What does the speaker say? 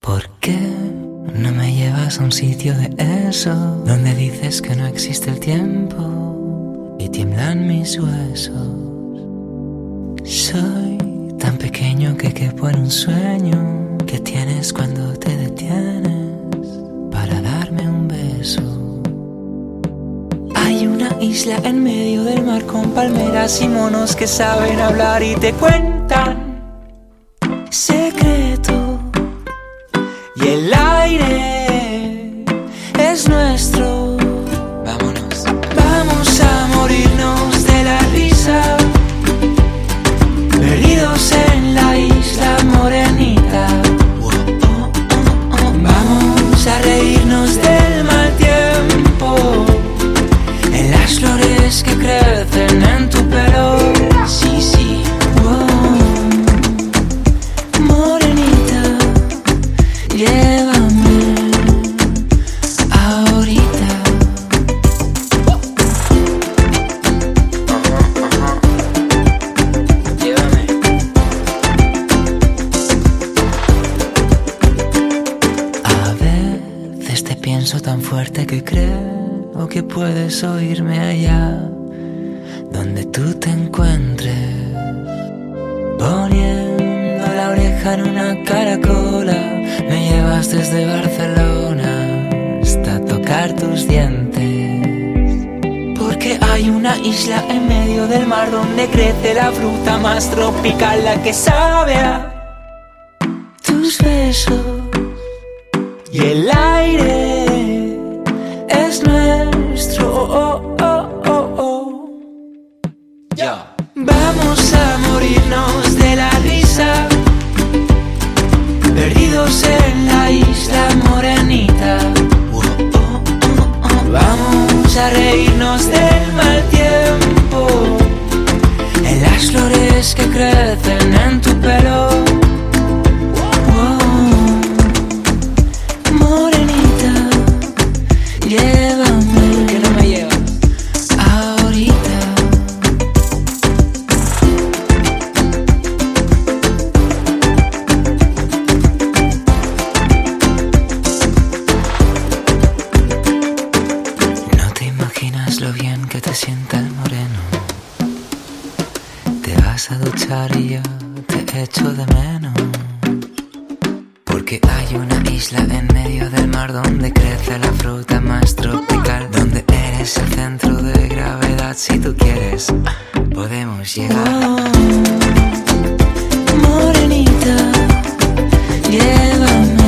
¿Por qué no me llevas a un sitio de eso, donde dices que no existe el tiempo y tiemblan mis huesos? Soy tan pequeño que quepo en un sueño que tienes cuando te detienes para darme un beso. Hay una isla en medio del mar con palmeras y monos que saben hablar y te cuentan secretos. Y el aire es nuestro. Vámonos. Vamos a morirnos de la risa, perdidos en la isla morenita. Vamos a reírnos del mal tiempo, en las flores que crecen en tu pelo. Sí, sí. Morenita, llévame ahorita. Llévame. A veces te pienso tan fuerte que creo que puedes oírme allá donde tú te encuentres, poniendo la oreja en una caracola. Me llevas desde Barcelona hasta tocar tus dientes, porque hay una isla en medio del mar donde crece la fruta más tropical, la que sabe a tus besos. Y el aire es nuestro. Oh, oh, oh, oh. Yeah. Vamos a morirnos de la risa, perdidos en la isla morenita. Vamos a reírnos del mal tiempo, en las flores que crecen en tu pelo. Morenita, llévame. ¿Por qué no me llevas ahorita? No te imaginas lo bien que te sienta el moreno. Te vas a duchar y yo te echo de menos, porque hay una isla en medio del mar donde crece la fruta más tropical, donde eres el centro de gravedad. Si tú quieres, podemos llegar. Morenita, llévame